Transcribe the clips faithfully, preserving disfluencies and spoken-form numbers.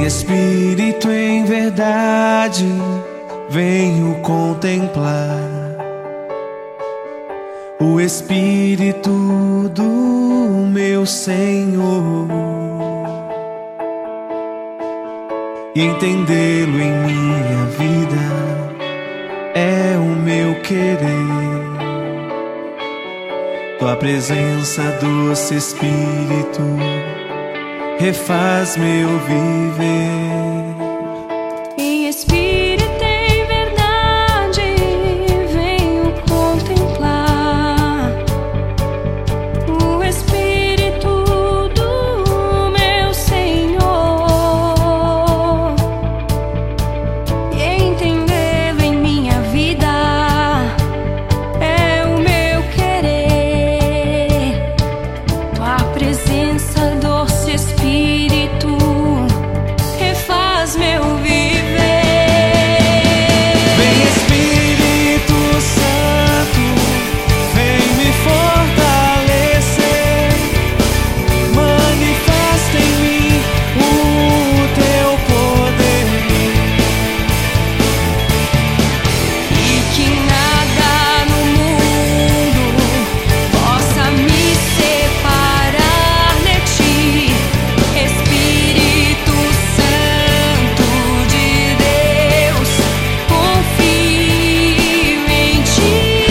espírito, em verdade, venho contemplar o Espírito do meu Senhor e entendê-lo em minha vida é o meu querer. Tua presença, doce Espírito, refaz meu viver. Em espírito, em verdade, venho contemplar o Espírito do meu Senhor e entendê-lo em minha vida é o meu querer. Tua presença, doce Espírito, refaz meu viver. Vem Espírito Santo, vem me fortalecer, manifesta em mim o teu poder E que nada no mundo possa me separar de ti, Espírito Santo de Deus, confio em ti.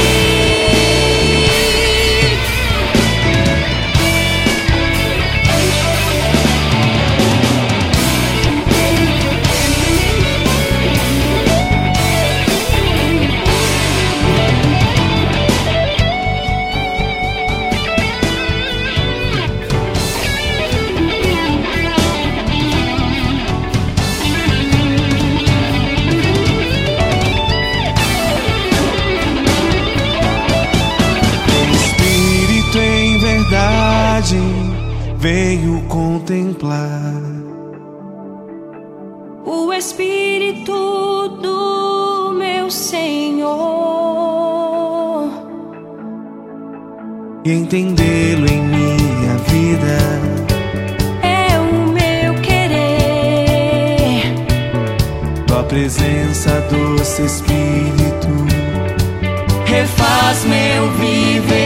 Espírito, em verdade, venho contemplar O Espírito do meu Senhor e entendê-lo em minha vida é o meu querer. tua presença, doce Espírito, refaz meu viver.